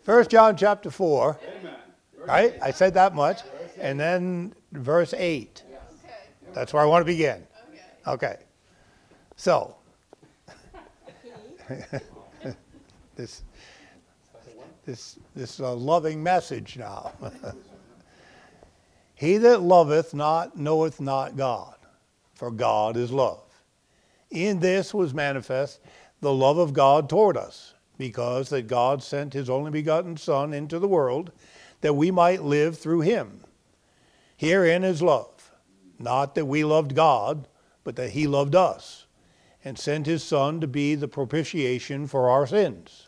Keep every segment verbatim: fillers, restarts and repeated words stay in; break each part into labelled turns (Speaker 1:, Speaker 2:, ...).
Speaker 1: First John chapter four.
Speaker 2: Amen.
Speaker 1: Right? I said that much. And then verse eight. That's where I want to begin. Okay. So, this this this is a loving message now. He that loveth not knoweth not God, for God is love. In this was manifest the love of God toward us, because that God sent his only begotten Son into the world, that we might live through him. Herein is love, not that we loved God, but that he loved us, and sent his Son to be the propitiation for our sins.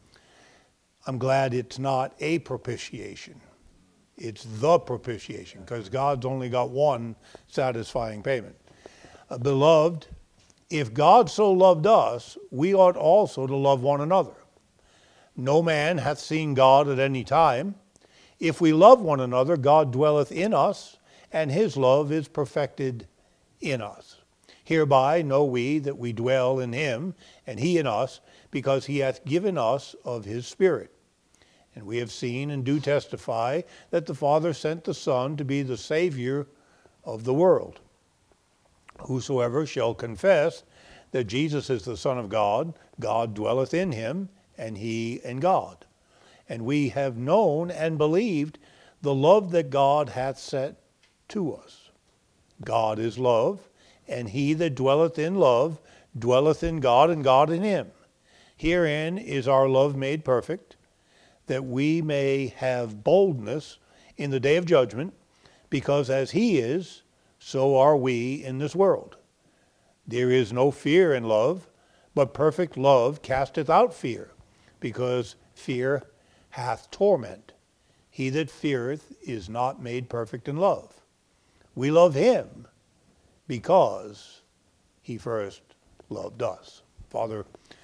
Speaker 1: I'm glad it's not a propitiation. It's the propitiation, because God's only got one satisfying payment. Uh, beloved, if God so loved us, we ought also to love one another. No man hath seen God at any time. If we love one another, God dwelleth in us, and his love is perfected in us. Hereby know we that we dwell in him, and he in us, because he hath given us of his Spirit. And we have seen and do testify that the Father sent the Son to be the Savior of the world. Whosoever shall confess that Jesus is the Son of God, God dwelleth in him, and he in God. And we have known and believed the love that God hath set to us. God is love, and he that dwelleth in love dwelleth in God, and God in him. Herein is our love made perfect, that we may have boldness in the day of judgment, because as he is, so are we in this world. There is no fear in love, but perfect love casteth out fear, because fear hath torment. He that feareth is not made perfect in love. We love him because he first loved us. Father,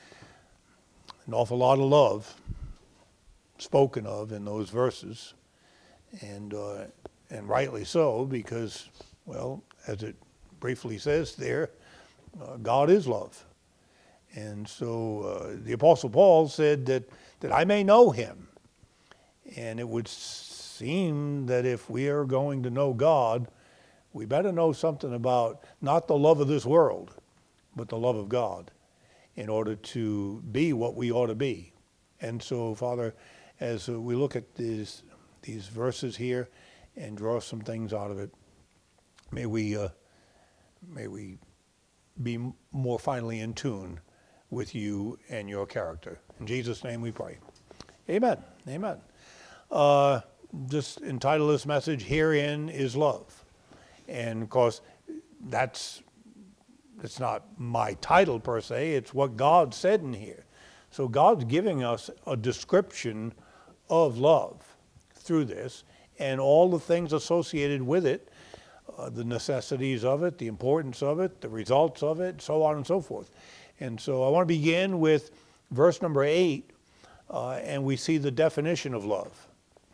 Speaker 1: an awful lot of love spoken of in those verses, and uh, and rightly so, because, well, as it briefly says there, uh, God is love. And so uh, the Apostle Paul said that, that I may know him. And it would seem that if we are going to know God, we better know something about not the love of this world, but the love of God, in order to be what we ought to be. And so, Father, as we look at these these verses here and draw some things out of it, may we uh, may we be more finely in tune with you and your character. In Jesus' name we pray. Amen. Amen. Uh, just entitle this message, Herein is Love. And of course, that's it's not my title per se, it's what God said in here. So God's giving us a description of love through this, and all the things associated with it, uh, the necessities of it, the importance of it, the results of it, so on and so forth. And so I want to begin with verse number eight, uh, and we see the definition of love.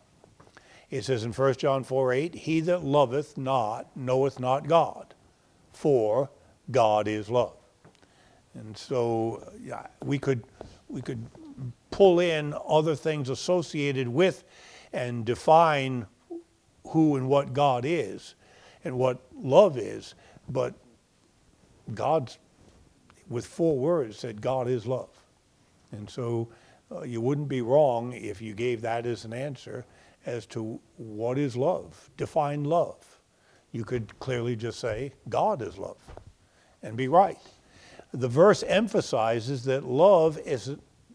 Speaker 1: It says in First John four eight, he that loveth not knoweth not God, for God is love. And so yeah, we could we could pull in other things associated with and define who and what God is and what love is, but God's, with four words, said God is love. And so uh, you wouldn't be wrong if you gave that as an answer as to what is love. Define love. You could clearly just say God is love and be right. The verse emphasizes that love is,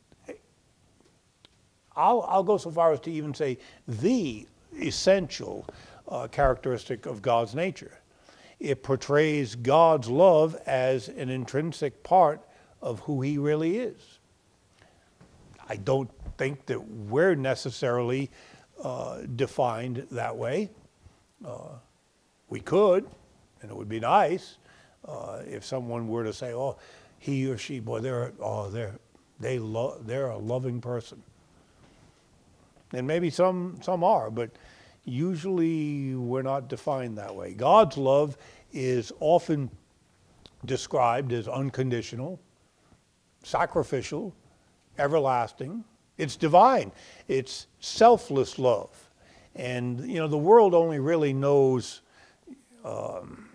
Speaker 1: I'll, I'll go so far as to even say the essential uh, characteristic of God's nature. It portrays God's love as an intrinsic part of who he really is. I don't think that we're necessarily uh, defined that way. Uh, we could, and it would be nice uh, if someone were to say, "Oh, he or she, boy, they're oh they're they lo- they're a loving person." And maybe some some are, but usually we're not defined that way. God's love is often described as unconditional, sacrificial, everlasting, It's divine. It's selfless love. And, you know, the world only really knows, um,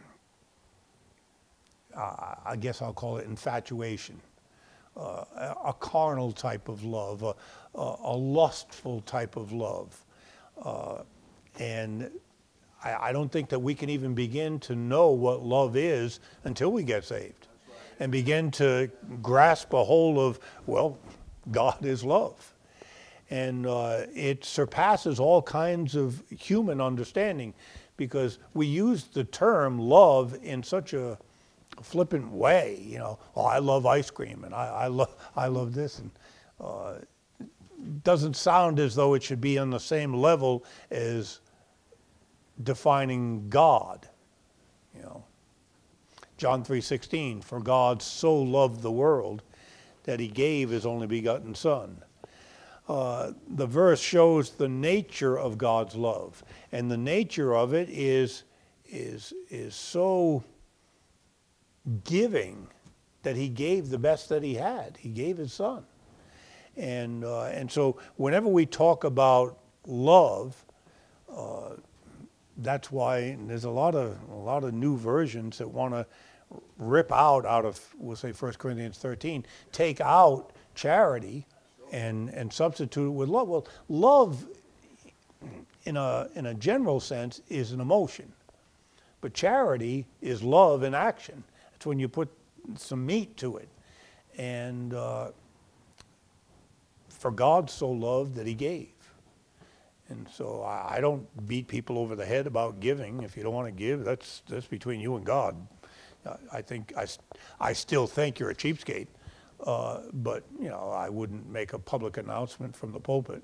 Speaker 1: uh, I guess I'll call it infatuation, uh, a, a carnal type of love, a, a, a lustful type of love. Uh, and I, I don't think that we can even begin to know what love is until we get saved and begin to grasp a hold of, well, God is love. And uh, it surpasses all kinds of human understanding, because we use the term love in such a flippant way. You know, oh, I love ice cream, and I, I love I love this, and uh, doesn't sound as though it should be on the same level as defining God. You know, John three sixteen, for God so loved the world that he gave his only begotten Son. Uh, the verse shows the nature of God's love, and the nature of it is is is so giving that he gave the best that he had. He gave his Son, and uh, and so whenever we talk about love, uh, that's why there's a lot of a lot of new versions that want to rip out out of, we'll say First Corinthians thirteen, take out charity and and substitute it with love. Well, love in a in a general sense is an emotion, but charity is love in action. It's when you put some meat to it. And uh, for God so loved that he gave. And so I, I don't beat people over the head about giving. If you don't want to give, that's that's between you and God. I think I, I still think you're a cheapskate. Uh, but, you know, I wouldn't make a public announcement from the pulpit.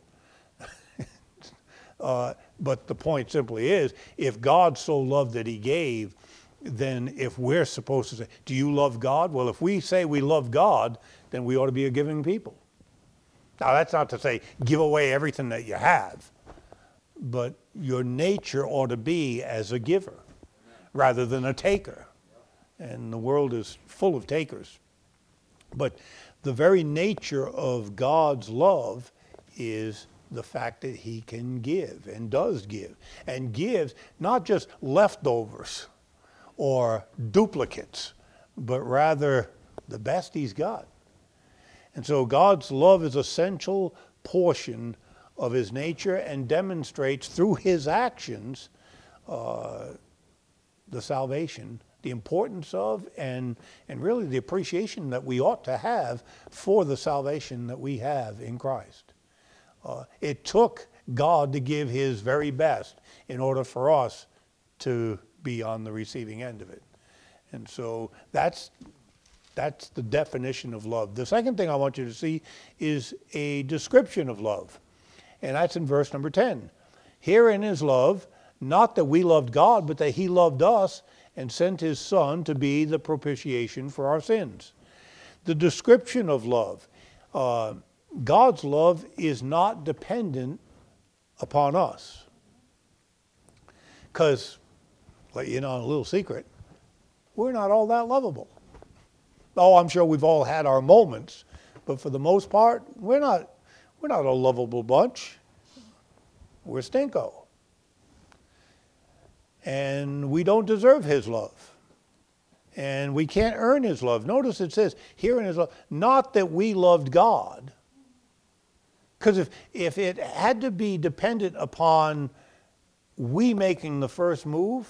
Speaker 1: uh, but the point simply is, if God so loved that he gave, then if we're supposed to say, do you love God? Well, if we say we love God, then we ought to be a giving people. Now, that's not to say give away everything that you have, but your nature ought to be as a giver rather than a taker. And the world is full of takers. But the very nature of God's love is the fact that he can give and does give, and gives not just leftovers or duplicates, but rather the best he's got. And so God's love is an essential portion of his nature and demonstrates through his actions uh, the salvation, the importance of, and and really the appreciation that we ought to have for the salvation that we have in Christ. Uh, it took God to give his very best in order for us to be on the receiving end of it. And so that's that's the definition of love. The second thing I want you to see is a description of love, and that's in verse number ten. Herein is love, not that we loved God, but that he loved us and sent his Son to be the propitiation for our sins. The description of love. Uh, God's love is not dependent upon us. Because, let you know a little secret, we're not all that lovable. Oh, I'm sure we've all had our moments, but for the most part, we're not, we're not a lovable bunch. We're stinko. And we don't deserve his love. And we can't earn his love. Notice it says, here in his love, not that we loved God. Because if, if it had to be dependent upon we making the first move,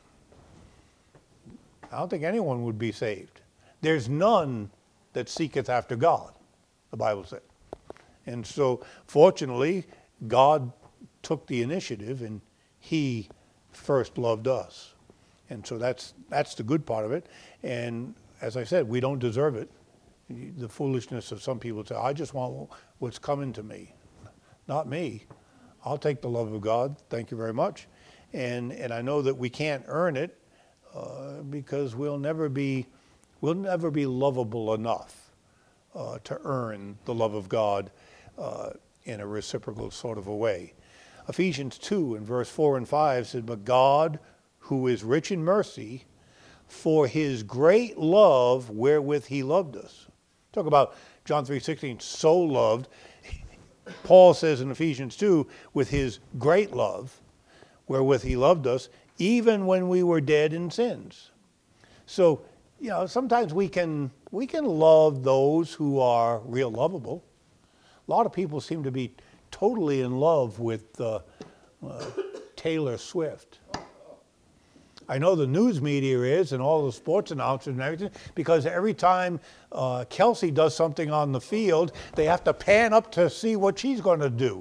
Speaker 1: I don't think anyone would be saved. There's none that seeketh after God, the Bible said. And so, fortunately, God took the initiative and he first loved us. And so that's that's the good part of it. And as I said, we don't deserve it. The foolishness of some people say, I just want what's coming to me. Not me. I'll take the love of God. Thank you very much. And and I know that we can't earn it uh, because we'll never be we'll never be lovable enough uh, to earn the love of God uh, in a reciprocal sort of a way. Ephesians two in verse four and five said, but God, who is rich in mercy, for his great love wherewith he loved us. Talk about John three sixteen, so loved. Paul says in Ephesians two, with his great love, wherewith he loved us, even when we were dead in sins. So, you know, sometimes we can we can love those who are real lovable. A lot of people seem to be totally in love with uh, uh, Taylor Swift. I know the news media is, and all the sports announcers and everything, because every time uh, Kelsey does something on the field, they have to pan up to see what she's going to do.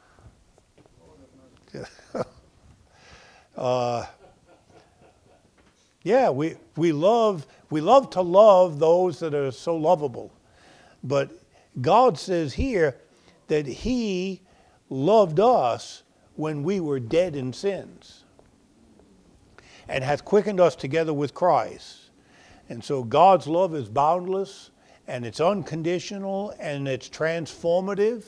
Speaker 1: uh, yeah, we we love we love to love those that are so lovable, but God says here that He loved us when we were dead in sins, and hath quickened us together with Christ. And so God's love is boundless, and it's unconditional, and it's transformative.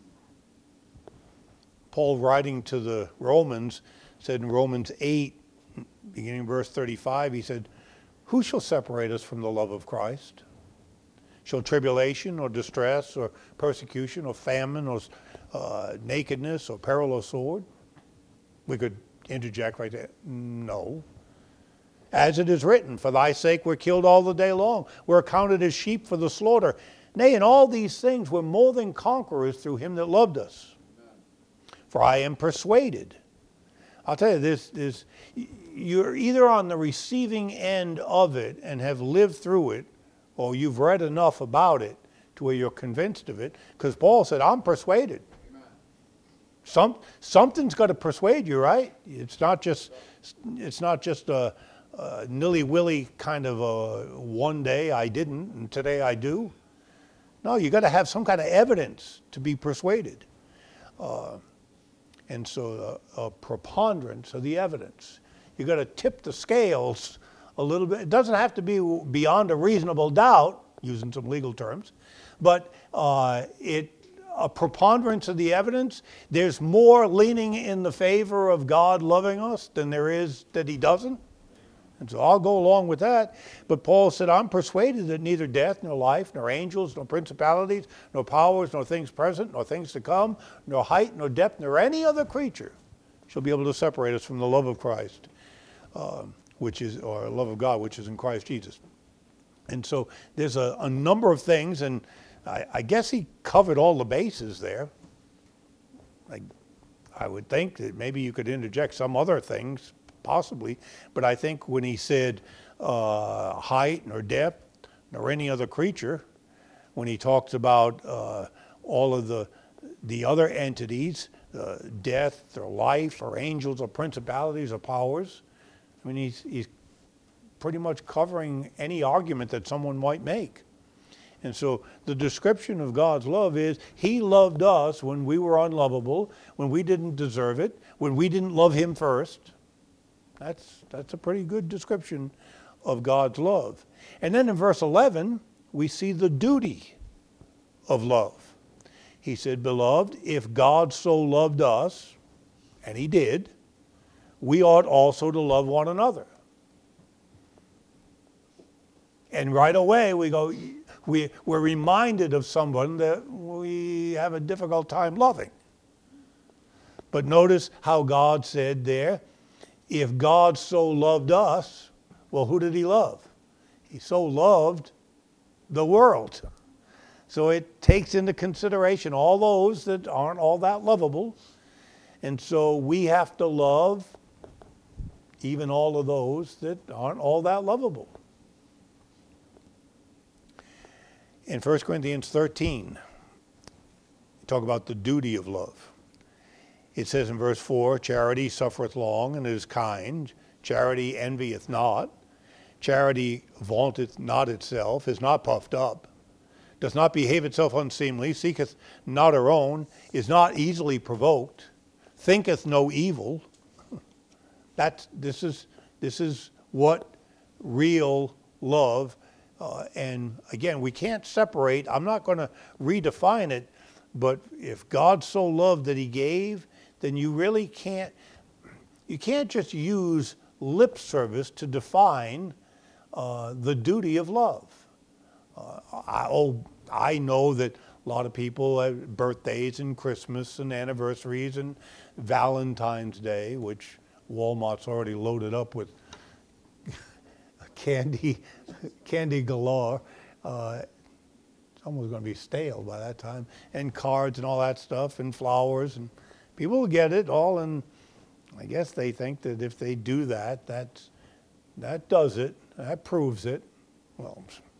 Speaker 1: Paul, writing to the Romans, said in Romans eight, beginning verse thirty-five, he said, who shall separate us from the love of Christ? Shall tribulation or distress or persecution or famine or uh, nakedness or peril or sword? We could interject right there. No. As it is written, for thy sake we're killed all the day long. We're accounted as sheep for the slaughter. Nay, in all these things we're more than conquerors through him that loved us. Amen. For I am persuaded. I'll tell you this, this, you're either on the receiving end of it and have lived through it, or you've read enough about it to where you're convinced of it. Because Paul said, I'm persuaded. Some, something's got to persuade you, right? It's not just it's not just a, a nilly-willy kind of a one day I didn't and today I do. No, you got to have some kind of evidence to be persuaded. Uh, and so a, a preponderance of the evidence. You got to tip the scales a little bit. It doesn't have to be beyond a reasonable doubt, using some legal terms, but uh, it a preponderance of the evidence. There's more leaning in the favor of God loving us than there is that he doesn't. And so I'll go along with that. But Paul said, I'm persuaded that neither death, nor life, nor angels, nor principalities, nor powers, nor things present, nor things to come, nor height, nor depth, nor any other creature shall be able to separate us from the love of Christ, uh, which is, or love of God, which is in Christ Jesus. And so there's a, a number of things, and I, I guess he covered all the bases there. I, I would think that maybe you could interject some other things, possibly, but I think when he said uh, height nor depth nor any other creature, when he talks about uh, all of the the other entities, uh, death or life or angels or principalities or powers, I mean, he's, he's pretty much covering any argument that someone might make. And so the description of God's love is he loved us when we were unlovable, when we didn't deserve it, when we didn't love him first. That's, that's a pretty good description of God's love. And then in verse eleven, we see the duty of love. He said, beloved, if God so loved us, and he did, we ought also to love one another. And right away we go, we, we're reminded of someone that we have a difficult time loving. But notice how God said there, if God so loved us, well, who did he love? He so loved the world. So it takes into consideration all those that aren't all that lovable. And so we have to love even all of those that aren't all that lovable. In First Corinthians thirteen, we talk about the duty of love. It says in verse four, charity suffereth long and is kind. Charity envieth not. Charity vaunteth not itself, is not puffed up, does not behave itself unseemly, seeketh not her own, is not easily provoked, thinketh no evil. That's, this is, this is what real love, uh, and again, we can't separate, I'm not going to redefine it, but if God so loved that he gave, then you really can't, you can't just use lip service to define uh, the duty of love. Uh, I, oh, I know that A lot of people have birthdays and Christmas and anniversaries and Valentine's Day, which Walmart's already loaded up with candy, candy galore. Uh, it's almost going to be stale by that time. And cards and all that stuff and flowers. And people will get it all. And I guess they think that if they do that, that's, that does it. That proves it. Well,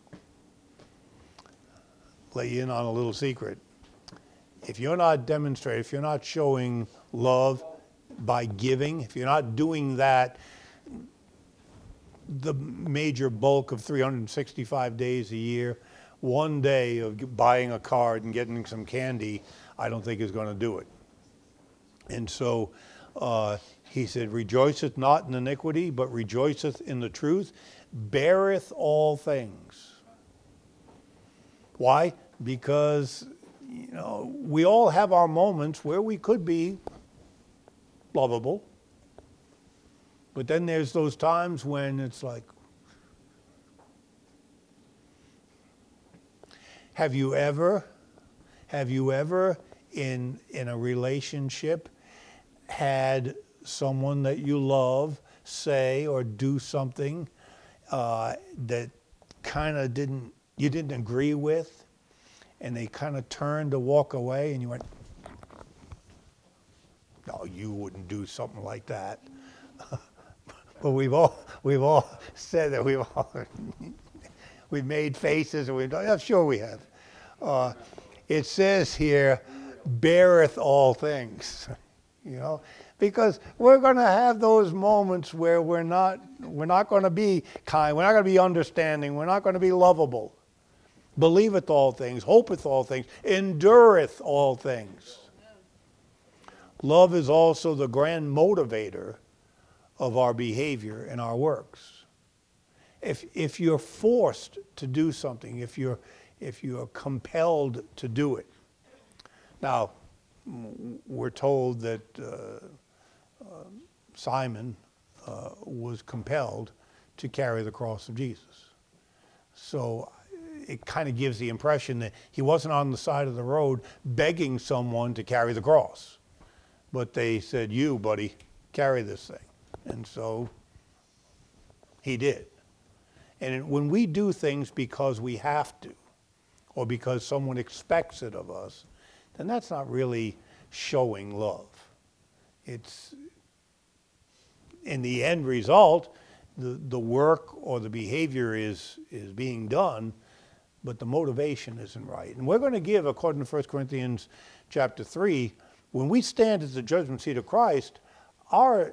Speaker 1: let you in on a little secret. If you're not demonstrating, if you're not showing love by giving, if you're not doing that the major bulk of three hundred sixty-five days a year, one day of buying a card and getting some candy, I don't think is going to do it. And so uh, he said, rejoiceth not in iniquity, but rejoiceth in the truth, beareth all things. Why? Because, you know, we all have our moments where we could be lovable. But then there's those times when it's like, have you ever, have you ever in, in a relationship had someone that you love say or do something uh, that kind of didn't, you didn't agree with, and they kind of turned to walk away and you went, no, you wouldn't do something like that. But we've all we've all said that we've all we've made faces and we've done. Yeah, sure we have. Uh, it says here, beareth all things, you know, because we're going to have those moments where we're not we're not going to be kind, we're not going to be understanding, we're not going to be lovable. Believeth all things, hopeth all things, endureth all things. Love is also the grand motivator of our behavior and our works. If if you're forced to do something, if you're if you're compelled to do it. Now, we're told that uh, uh, Simon uh, was compelled to carry the cross of Jesus. So it kind of gives the impression that he wasn't on the side of the road begging someone to carry the cross. But they said, you, buddy, carry this thing. And so he did. And when we do things because we have to, or because someone expects it of us, then that's not really showing love. It's, in the end result, the, the work or the behavior is, is being done, but the motivation isn't right. And we're going to give, according to First Corinthians chapter three, when we stand at the judgment seat of Christ, our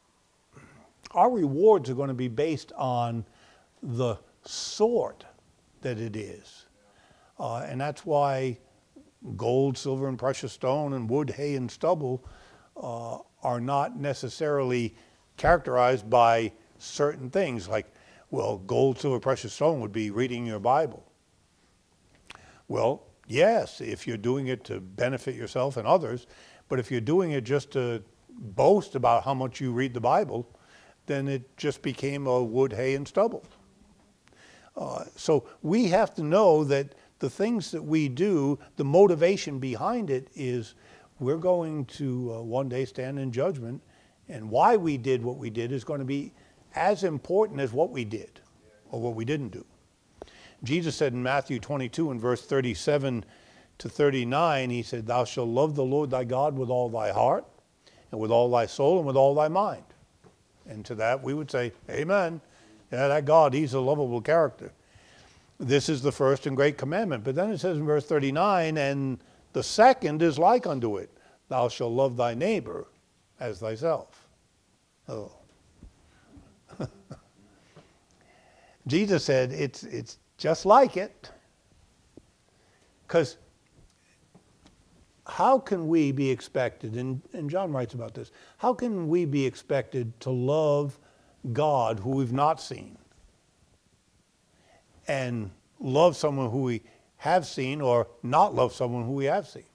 Speaker 1: Our rewards are going to be based on the sort that it is. Uh, and that's why gold, silver, and precious stone, and wood, hay, and stubble uh, are not necessarily characterized by certain things. Like, well, gold, silver, precious stone would be reading your Bible. Well, yes, if you're doing it to benefit yourself and others, but if you're doing it just to boast about how much you read the Bible, then it just became a wood, hay, and stubble. Uh, so we have to know that the things that we do, the motivation behind it is we're going to uh, one day stand in judgment, and why we did what we did is going to be as important as what we did or what we didn't do. Jesus said in Matthew twenty-two and verse thirty-seven to thirty-nine, he said, thou shalt love the Lord thy God with all thy heart and with all thy soul and with all thy mind. And to that we would say, amen. Yeah, that God, he's a lovable character. This is the first and great commandment. But then it says in verse thirty-nine, and the second is like unto it. Thou shalt love thy neighbor as thyself. Oh. Jesus said it's, it's just like it. Because how can we be expected, and, and John writes about this, how can we be expected to love God who we've not seen and love someone who we have seen or not love someone who we have seen?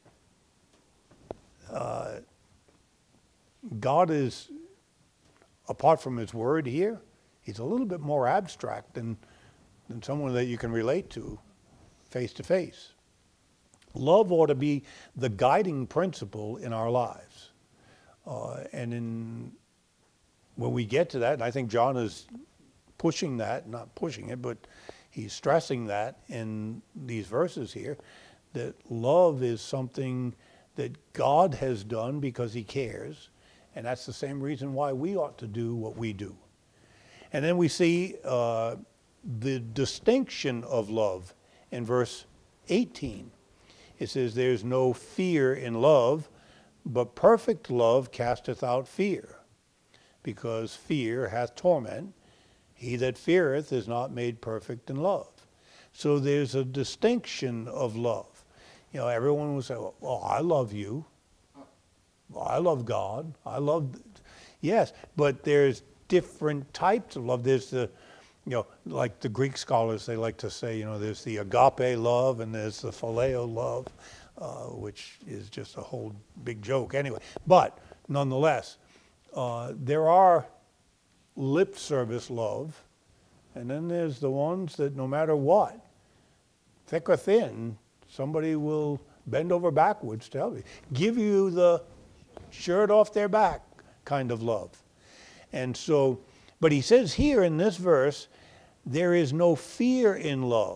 Speaker 1: Uh, God is, apart from his word here, he's a little bit more abstract than, than someone that you can relate to face to face. Love ought to be the guiding principle in our lives. Uh, and in, when we get to that, and I think John is pushing that, not pushing it, but he's stressing that in these verses here, that love is something that God has done because he cares, and that's the same reason why we ought to do what we do. And then we see uh, the distinction of love in verse eighteen. It says, there's no fear in love, but perfect love casteth out fear, because fear hath torment. He that feareth is not made perfect in love. So there's a distinction of love. You know, everyone will say, well, I love you. Well, I love God. I love, yes, but there's different types of love. There's the, you know, like the Greek scholars, they like to say, you know, there's the agape love and there's the phileo love, uh, which is just a whole big joke anyway. But nonetheless, uh, there are lip service love, and then there's the ones that no matter what, thick or thin, somebody will bend over backwards to help you, give you the shirt off their back kind of love. And so, but he says here in this verse, there is no fear in love,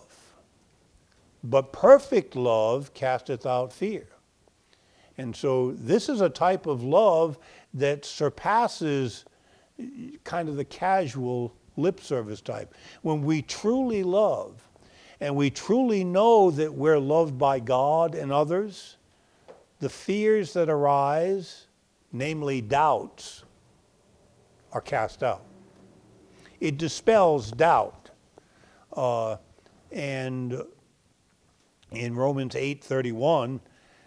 Speaker 1: but perfect love casteth out fear. And so this is a type of love that surpasses kind of the casual lip service type. When we truly love, and we truly know that we're loved by God and others, the fears that arise, namely doubts, are cast out. It dispels doubt. Uh, and in Romans eight thirty-one,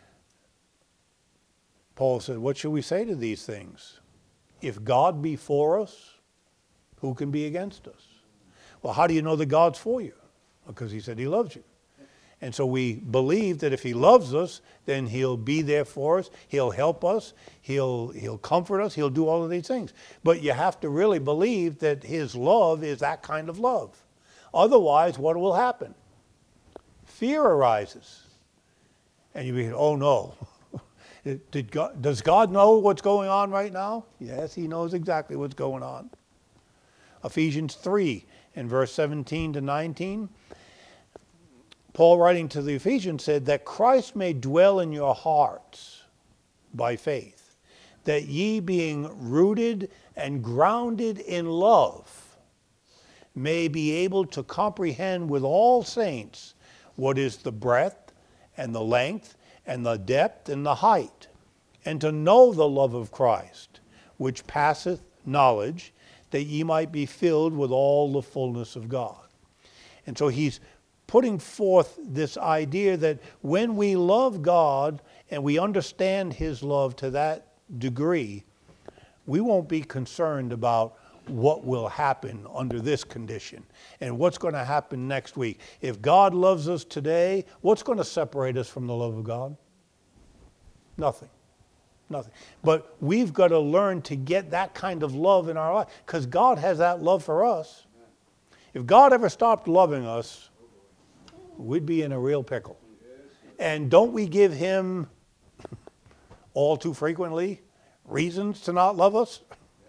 Speaker 1: Paul said, what shall we say to these things? If God be for us, who can be against us? Well, how do you know that God's for you? Because he said he loves you. And so we believe that if he loves us, then he'll be there for us, he'll help us, he'll, he'll comfort us, he'll do all of these things. But you have to really believe that his love is that kind of love. Otherwise, what will happen? Fear arises. And you be, oh no. Did God, does God know what's going on right now? Yes, he knows exactly what's going on. Ephesians three in verse seventeen to nineteen. Paul, writing to the Ephesians, said that Christ may dwell in your hearts by faith, that ye being rooted and grounded in love may be able to comprehend with all saints what is the breadth and the length and the depth and the height, and to know the love of Christ, which passeth knowledge, that ye might be filled with all the fullness of God. And so he's putting forth this idea that when we love God and we understand his love to that degree, we won't be concerned about what will happen under this condition and what's going to happen next week. If God loves us today, what's going to separate us from the love of God? Nothing. Nothing. But we've got to learn to get that kind of love in our life, because God has that love for us. If God ever stopped loving us, we'd be in a real pickle. And don't we give him all too frequently reasons to not love us?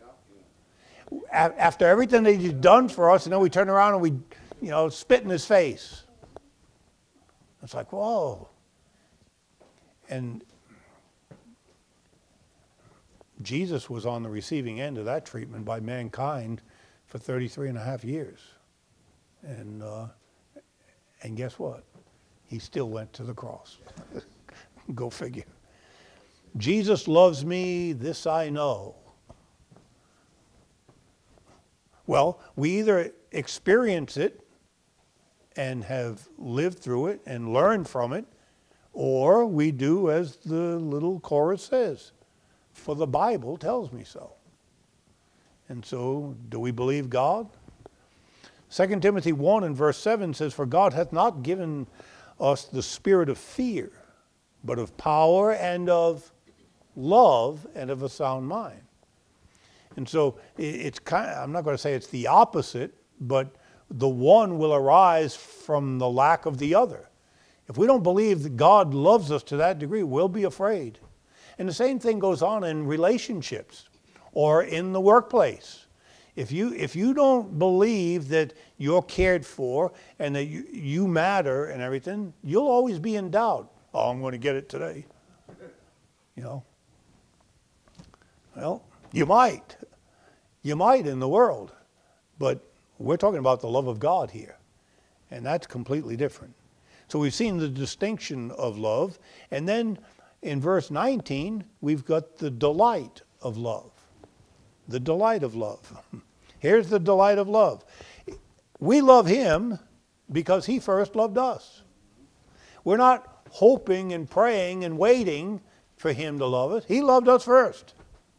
Speaker 1: After everything that he's done for us, and then we turn around and we, you know, spit in his face. It's like, whoa. And Jesus was on the receiving end of that treatment by mankind for thirty-three and a half years. And, uh, and guess what? He still went to the cross. Go figure. Jesus loves me, this I know. Well, we either experience it and have lived through it and learned from it, or we do as the little chorus says, for the Bible tells me so. And so, do we believe God? Second Timothy one and verse seven says, for God hath not given us the spirit of fear, but of power and of love and of a sound mind. And so it's kind of, I'm not going to say it's the opposite, but the one will arise from the lack of the other. If we don't believe that God loves us to that degree, we'll be afraid. And the same thing goes on in relationships or in the workplace. If you, if you don't believe that you're cared for and that you, you matter and everything, you'll always be in doubt. Oh, I'm going to get it today. You know. Well, you might. You might in the world. But we're talking about the love of God here. And that's completely different. So we've seen the distinction of love. And then in verse nineteen, we've got the delight of love. The delight of love. Here's the delight of love. We love him because he first loved us. We're not hoping and praying and waiting for him to love us. He loved us first.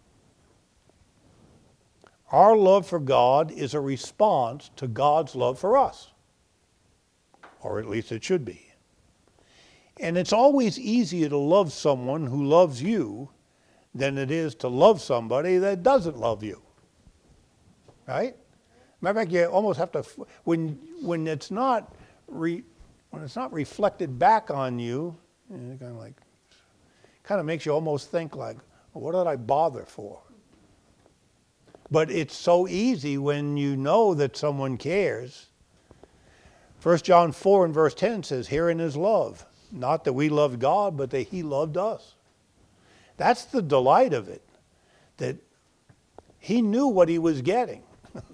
Speaker 1: Our love for God is a response to God's love for us. Or at least it should be. And it's always easier to love someone who loves you than it is to love somebody that doesn't love you. Right? Matter of fact, you almost have to, when when it's not re, when it's not reflected back on you, you know, kind of like, kind of makes you almost think like, well, what did I bother for? But it's so easy when you know that someone cares. First John four and verse ten says, herein is love, not that we loved God, but that he loved us. That's the delight of it, that he knew what he was getting.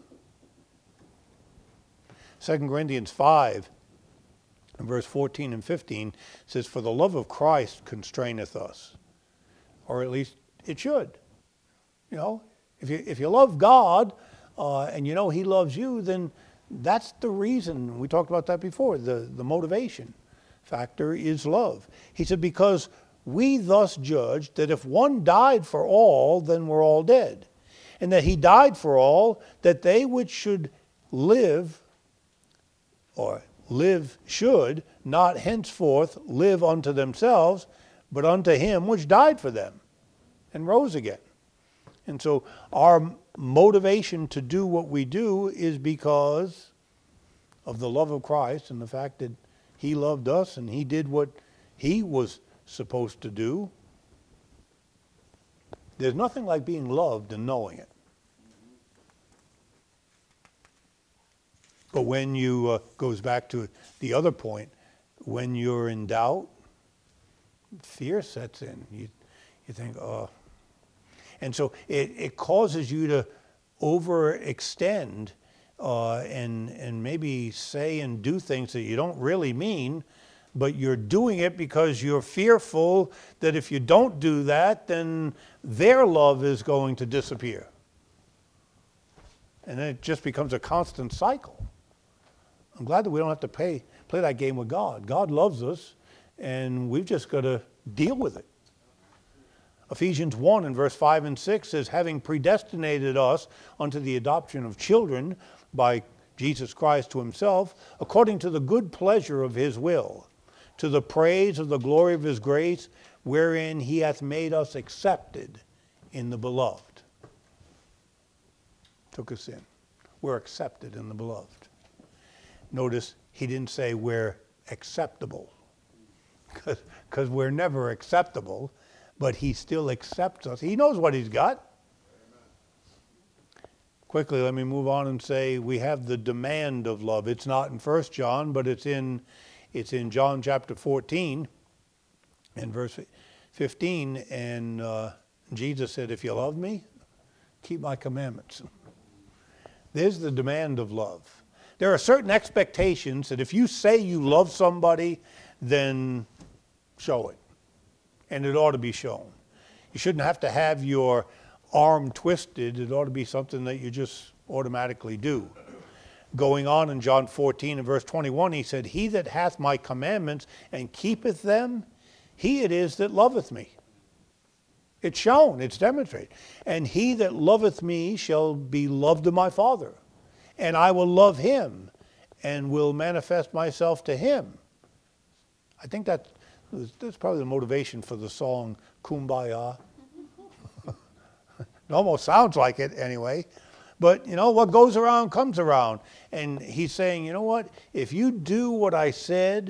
Speaker 1: Second Corinthians five, and verse fourteen and fifteen says, for the love of Christ constraineth us. Or at least it should. You know, if you, if you love God uh, and you know he loves you, then that's the reason. We talked about that before. The, the motivation factor is love. He said, because we thus judge that if one died for all, then we're all dead. And that he died for all, that they which should live, or live should, not henceforth live unto themselves, but unto him which died for them and rose again. And so our motivation to do what we do is because of the love of Christ and the fact that he loved us and he did what he was supposed to do. There's nothing like being loved and knowing it. But when you, uh, goes back to the other point, when you're in doubt, fear sets in. You, you think, oh. And so it, it causes you to overextend uh, and, and maybe say and do things that you don't really mean, but you're doing it because you're fearful that if you don't do that, then their love is going to disappear. And then it just becomes a constant cycle. I'm glad that we don't have to pay, play that game with God. God loves us, and we've just got to deal with it. Ephesians one and verse five and six says, having predestinated us unto the adoption of children by Jesus Christ to himself, according to the good pleasure of his will, to the praise of the glory of his grace, wherein he hath made us accepted in the beloved. Took us in. We're accepted in the beloved. Notice he didn't say we're acceptable, because we're never acceptable, but he still accepts us. He knows what he's got. Amen. Quickly, let me move on and say we have the demand of love. It's not in First John, but it's in, it's in John chapter fourteen and verse fifteen. And uh, Jesus said, if you love me, keep my commandments. There's the demand of love. There are certain expectations that if you say you love somebody, then show it. And it ought to be shown. You shouldn't have to have your arm twisted. It ought to be something that you just automatically do. Going on in John fourteen and verse twenty-one, he said, he that hath my commandments and keepeth them, he it is that loveth me. It's shown, it's demonstrated. And he that loveth me shall be loved of my Father. And I will love him and will manifest myself to him. I think that, that's probably the motivation for the song Kumbaya. It almost sounds like it anyway. But, you know, what goes around comes around. And he's saying, you know what? If you do what I said,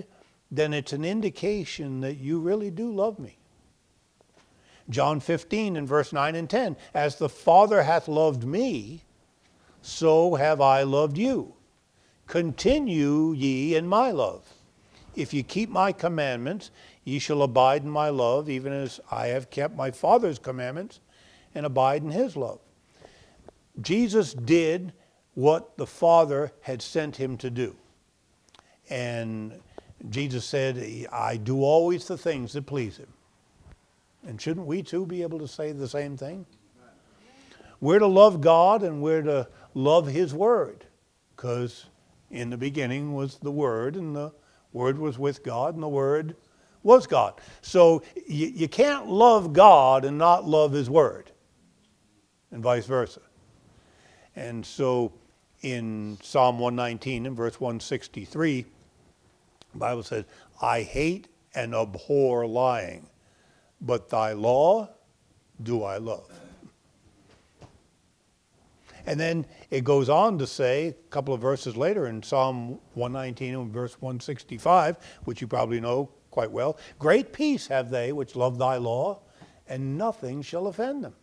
Speaker 1: then it's an indication that you really do love me. John fifteen in verse nine and ten, as the Father hath loved me, so have I loved you. Continue ye in my love. If you keep my commandments, ye shall abide in my love, even as I have kept my Father's commandments and abide in his love. Jesus did what the Father had sent him to do. And Jesus said, I do always the things that please him. And shouldn't we too be able to say the same thing? We're to love God and we're to love his word. Because in the beginning was the Word, and the Word was with God, and the Word was God. So you, you can't love God and not love his word, and vice versa. And so in Psalm one nineteen and verse one sixty-three, the Bible says, I hate and abhor lying, but thy law do I love. And then it goes on to say, a couple of verses later in Psalm one nineteen and verse one sixty-five, which you probably know quite well, great peace have they which love thy law, and nothing shall offend them.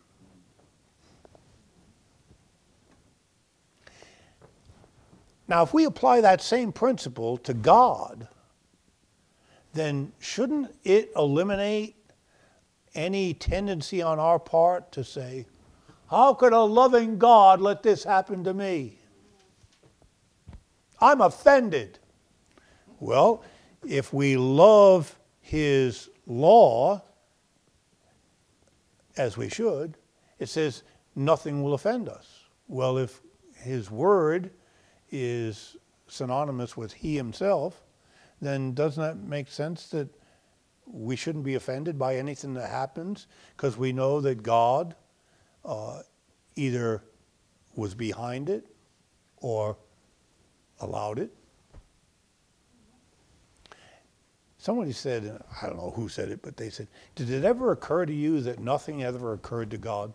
Speaker 1: Now, if we apply that same principle to God, then shouldn't it eliminate any tendency on our part to say, how could a loving God let this happen to me? I'm offended. Well, if we love his law, as we should, it says nothing will offend us. Well, if his word is synonymous with he himself, then doesn't that make sense that we shouldn't be offended by anything that happens because we know that God uh, either was behind it or allowed it? Somebody said, I don't know who said it, but they said, did it ever occur to you that nothing ever occurred to God?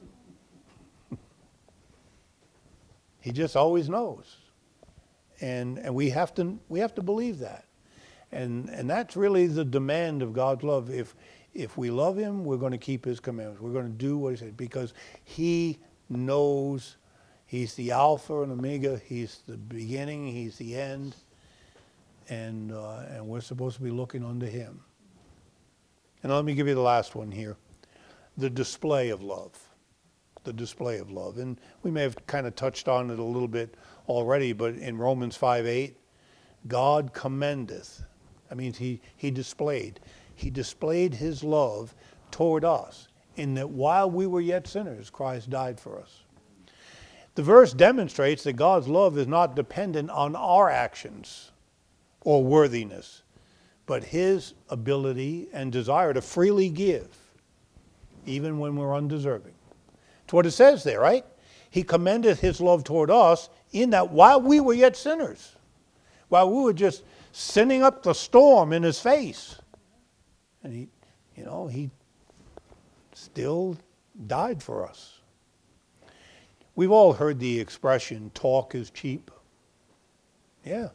Speaker 1: He just always knows. And and we have to we have to believe that. And and that's really the demand of God's love. If if we love him, we're going to keep his commandments. We're going to do what he said because he knows. He's the Alpha and Omega. He's the beginning. He's the end. And uh, and we're supposed to be looking unto him. And let me give you the last one here. The display of love. The display of love. And we may have kind of touched on it a little bit already, but in Romans five eight, God commendeth. That means he, he displayed. He displayed his love toward us in that while we were yet sinners, Christ died for us. The verse demonstrates that God's love is not dependent on our actions or worthiness, but his ability and desire to freely give, even when we're undeserving. It's what it says there, right? He commended his love toward us in that while we were yet sinners, while we were just sending up the storm in his face, and he, you know, he still died for us. We've all heard the expression, talk is cheap. Yeah.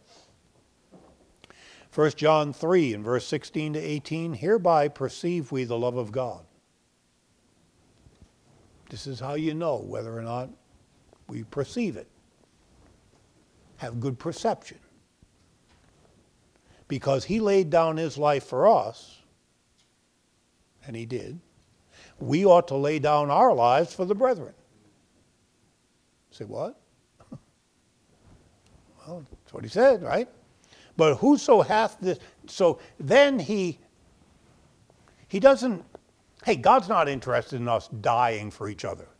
Speaker 1: First John three in verse sixteen to eighteen, hereby perceive we the love of God. This is how you know whether or not we perceive it. Have good perception. Because he laid down his life for us, and he did, we ought to lay down our lives for the brethren. Say what? Well, that's what he said, right? But whoso hath this, so then he, he doesn't, hey, God's not interested in us dying for each other.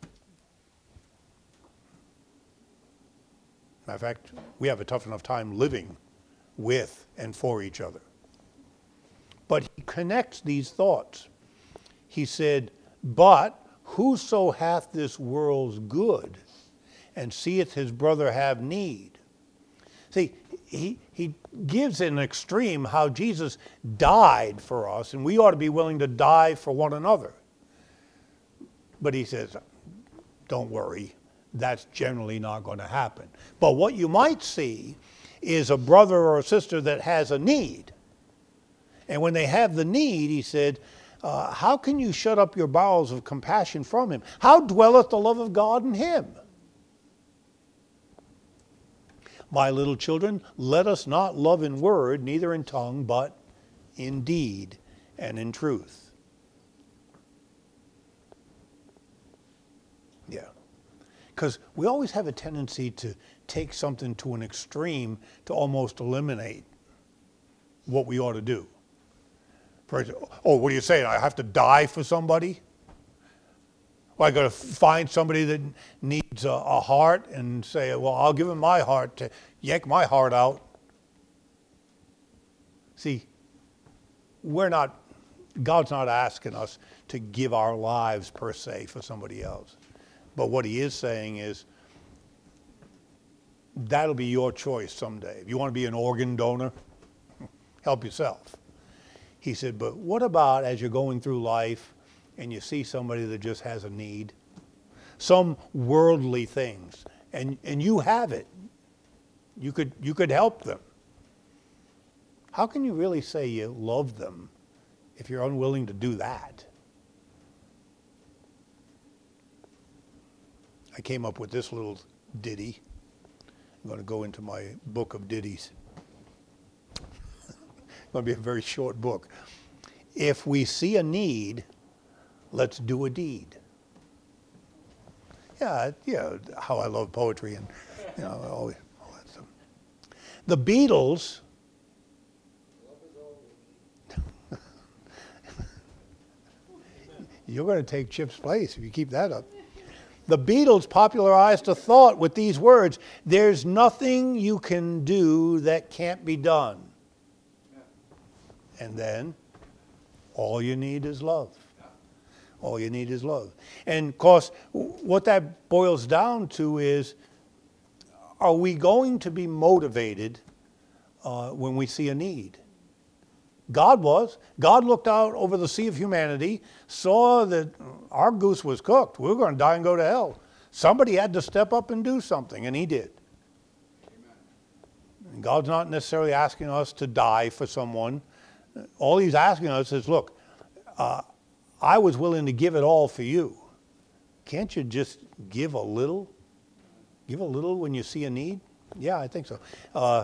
Speaker 1: Matter of fact, we have a tough enough time living with and for each other. But he connects these thoughts. He said, but whoso hath this world's good and seeth his brother have need. See, he, he gives in an extreme how Jesus died for us, and we ought to be willing to die for one another. But he says, don't worry, that's generally not going to happen. But what you might see is a brother or a sister that has a need, And when they have the need, he said, uh, how can you shut up your bowels of compassion from him? How dwelleth the love of God in him? My little children, let us not love in word, neither in tongue, but in deed and in truth. Yeah. Because we always have a tendency to take something to an extreme to almost eliminate what we ought to do. For example, oh, what are you saying? I have to die for somebody? Well, I got to find somebody that needs a, a heart and say, well, I'll give him my heart to yank my heart out. See, we're not, God's not asking us to give our lives per se for somebody else. But what he is saying is, that'll be your choice someday. If you want to be an organ donor, help yourself. He said, but what about as you're going through life and you see somebody that just has a need, some worldly things, and, and you have it. You could, you could help them. How can you really say you love them if you're unwilling to do that? I came up with this little ditty. I'm going to go into my book of ditties. It's going to be a very short book. If we see a need, let's do a deed. Yeah, yeah. How I love poetry and you know all, all that stuff. The Beatles. You're going to take Chip's place if you keep that up. The Beatles popularized a thought with these words: there's nothing you can do that can't be done. And then, all you need is love. All you need is love. And of course, what that boils down to is, are we going to be motivated uh, when we see a need? God was. God looked out over the sea of humanity, saw that our goose was cooked. We were going to die and go to hell. Somebody had to step up and do something, and he did. And God's not necessarily asking us to die for someone. All he's asking us is, look, uh, I was willing to give it all for you. Can't you just give a little? Give a little when you see a need? Yeah, I think so. Uh,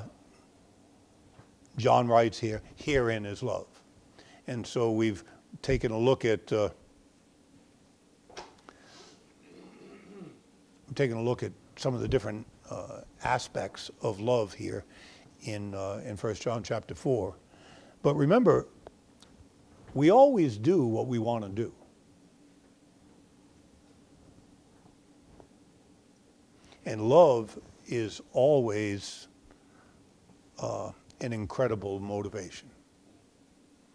Speaker 1: John writes here, herein is love. And so we've taken a look at uh, taken a look at some of the different uh, aspects of love here in uh, in First John chapter four. But remember, we always do what we want to do. And love is always uh, an incredible motivation.